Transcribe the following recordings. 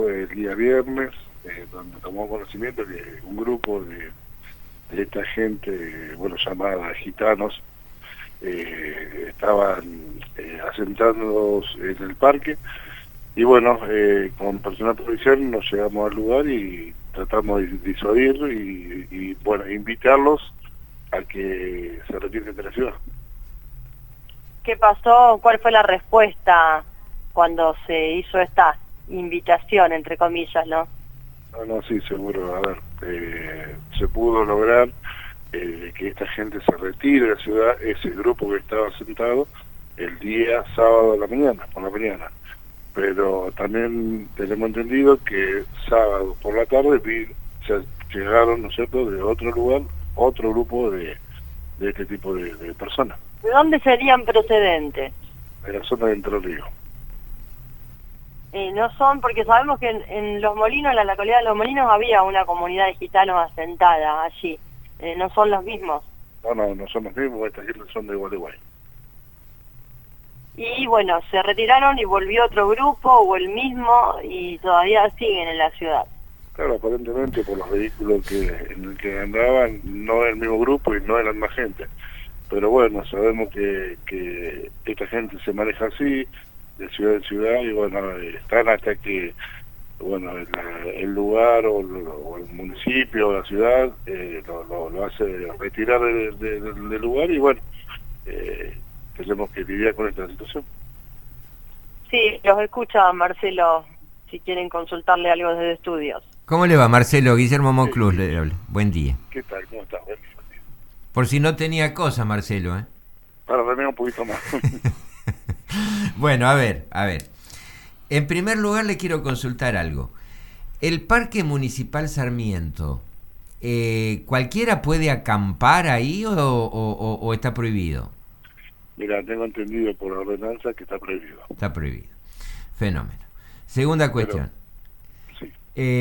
el día viernes, donde tomó conocimiento que un grupo de esta gente, bueno, llamada gitanos, estaban asentados en el parque, y bueno, con personal policial nos llegamos al lugar y tratamos de disuadir y bueno, invitarlos a que se retiren de la ciudad. ¿Qué pasó? ¿Cuál fue la respuesta cuando se hizo esta invitación, entre comillas, no? No, sí, seguro. A ver, se pudo lograr que esta gente se retire de la ciudad, ese grupo que estaba sentado, el día sábado a la mañana, por la mañana. Pero también tenemos entendido que sábado por la tarde se llegaron, ¿no es cierto?, de otro lugar, otro grupo de este tipo de personas. ¿De dónde serían procedentes? De la zona de Entre Ríos. No son, porque sabemos que en Los Molinos, en la localidad de Los Molinos, había una comunidad de gitanos asentada allí. No son los mismos. No son los mismos, estas gente son de Gualeguay. Y bueno, se retiraron y volvió otro grupo, o el mismo, y todavía siguen en la ciudad. Claro, aparentemente por los vehículos en el que andaban, no es el mismo grupo y no eran más gente. Pero bueno, sabemos que esta gente se maneja así, de ciudad en ciudad, y bueno, están hasta que, bueno, el lugar o el municipio o la ciudad lo hace retirar del lugar, y bueno, tenemos que lidiar con esta situación. Sí, los escucha Marcelo, si quieren consultarle algo desde estudios. ¿Cómo le va, Marcelo? Guillermo Monclús le habla. Buen día. ¿Qué tal? ¿Cómo estás? Buen día. Por si no tenía cosa, Marcelo, ¿eh? Para tener un poquito más. Bueno, a ver. En primer lugar le quiero consultar algo. El Parque Municipal Sarmiento, ¿cualquiera puede acampar ahí o está prohibido? Mira, tengo entendido por ordenanza que está prohibido. Está prohibido. Fenómeno. Segunda cuestión. Sí.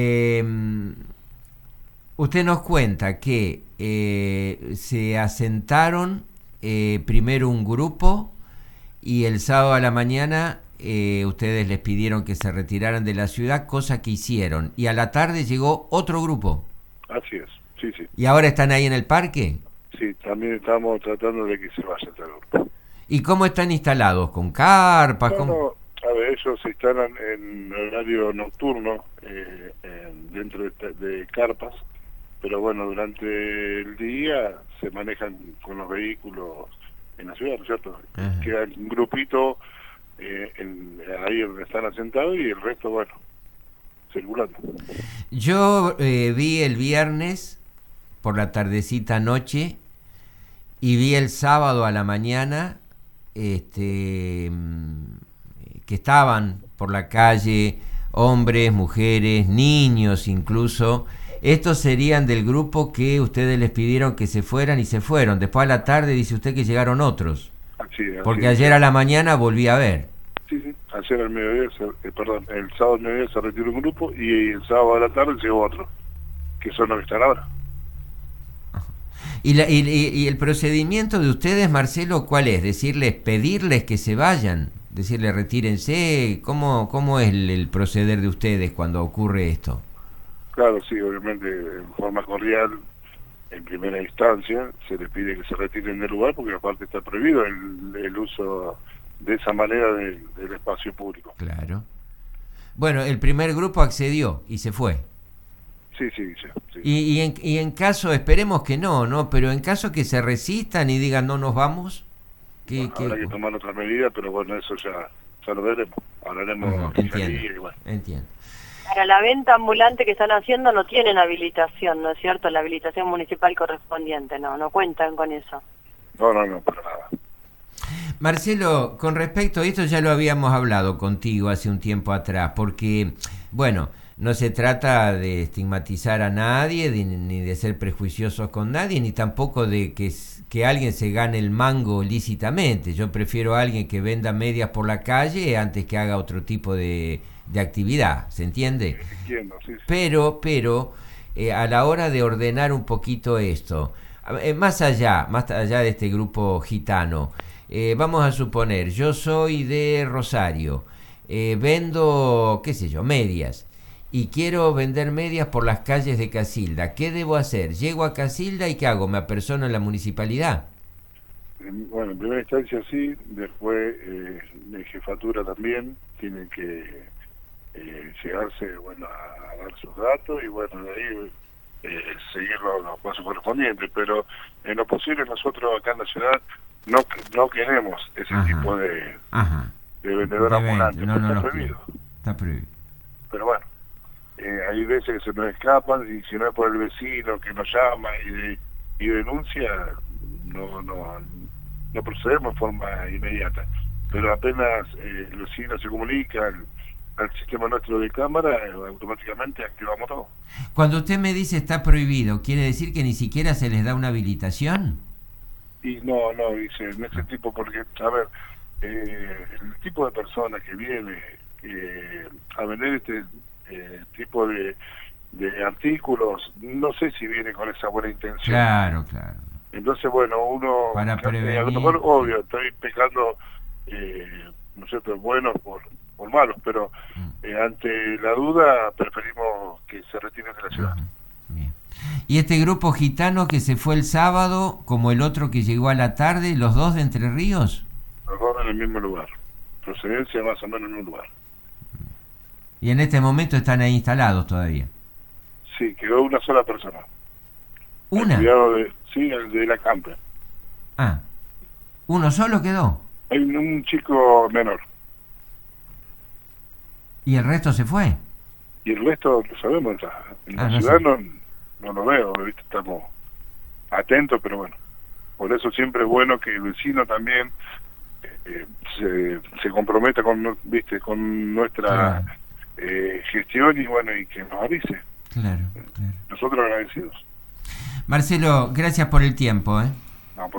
Usted nos cuenta que se asentaron primero un grupo y el sábado a la mañana ustedes les pidieron que se retiraran de la ciudad, cosa que hicieron. Y a la tarde llegó otro grupo. Así es, sí. ¿Y ahora están ahí en el parque? Sí, también estamos tratando de que se vaya este grupo. ¿Y cómo están instalados? ¿Con carpas? No, a ver, ellos se instalan en horario nocturno, dentro de carpas, pero bueno, durante el día se manejan con los vehículos en la ciudad, ¿no es cierto? Ajá. Queda un grupito ahí donde están asentados y el resto, bueno, circulando. Yo vi el viernes por la tardecita noche y vi el sábado a la mañana que estaban por la calle hombres, mujeres, niños incluso. Estos serían del grupo que ustedes les pidieron que se fueran y se fueron. Después a la tarde dice usted que llegaron otros. Así porque ayer a la mañana volví a ver. Sí. Ayer al mediodía, el sábado al mediodía se retiró un grupo y el sábado a la tarde llegó otro, que son los que están ahora. ¿Y el procedimiento de ustedes, Marcelo, cuál es? ¿Pedirles que se vayan? ¿Decirles retírense? ¿Cómo es el proceder de ustedes cuando ocurre esto? Claro, sí, obviamente en forma cordial, en primera instancia, se les pide que se retiren del lugar porque aparte está prohibido el uso de esa manera del espacio público. Claro. Bueno, el primer grupo accedió y se fue. Sí. Y en caso, esperemos que no, pero en caso que se resistan y digan no nos vamos, habrá que tomar otra medida, pero bueno, eso ya lo veremos. Hablaremos. Entiendo. Para la venta ambulante que están haciendo no tienen habilitación, ¿no es cierto? La habilitación municipal correspondiente, no cuentan con eso. No, para nada. Marcelo, con respecto a esto ya lo habíamos hablado contigo hace un tiempo atrás, porque, bueno, no se trata de estigmatizar a nadie, ni de ser prejuiciosos con nadie, ni tampoco de que alguien se gane el mango lícitamente. Yo prefiero a alguien que venda medias por la calle antes que haga otro tipo de actividad, ¿se entiende? Entiendo, sí. Pero a la hora de ordenar un poquito esto, más allá de este grupo gitano, vamos a suponer, yo soy de Rosario, vendo, qué sé yo, medias, y quiero vender medias por las calles de Casilda. ¿Qué debo hacer? Llego a Casilda y ¿qué hago? ¿Me apersono en la municipalidar? Bueno, en primera instancia sí, después de jefatura también tienen que llegarse, bueno, a dar sus datos y bueno, de ahí seguir los pasos correspondientes, pero en lo posible nosotros acá en la ciudad no queremos ese tipo de vendedor ambulante, no, está prohibido. Está prohibido. Pero bueno, hay veces que se nos escapan y si no es por el vecino que nos llama y denuncia, no procedemos de forma inmediata. Pero apenas el vecino se comunica al sistema nuestro de cámara, automáticamente activamos todo. Cuando usted me dice está prohibido, ¿quiere decir que ni siquiera se les da una habilitación? Y no, dice, en ese tipo, porque, a ver, el tipo de persona que viene a vender este tipo de artículos, no sé si viene con esa buena intención. Claro. Entonces, bueno, uno, para prevenir, a lo mejor, obvio, estoy pecando, ¿no es cierto?, buenos por malos, pero ante la duda preferimos que se retiren de la ciudad. Bien. ¿Y este grupo gitano que se fue el sábado, como el otro que llegó a la tarde, los dos de Entre Ríos? Los dos en el mismo lugar, procedencia más o menos en un lugar. ¿Y en este momento están ahí instalados todavía? Sí, quedó una sola persona. ¿Una? Sí, el de la camper. Ah, ¿uno solo quedó? Hay un chico menor. ¿Y el resto se fue? Y el resto lo sabemos, en la no ciudad sé. no lo veo, ¿viste? Estamos atentos, pero bueno, por eso siempre es bueno que el vecino también se comprometa con, ¿viste?, con nuestra gestión y bueno, y que nos avise. Claro. Nosotros agradecidos. Marcelo, gracias por el tiempo,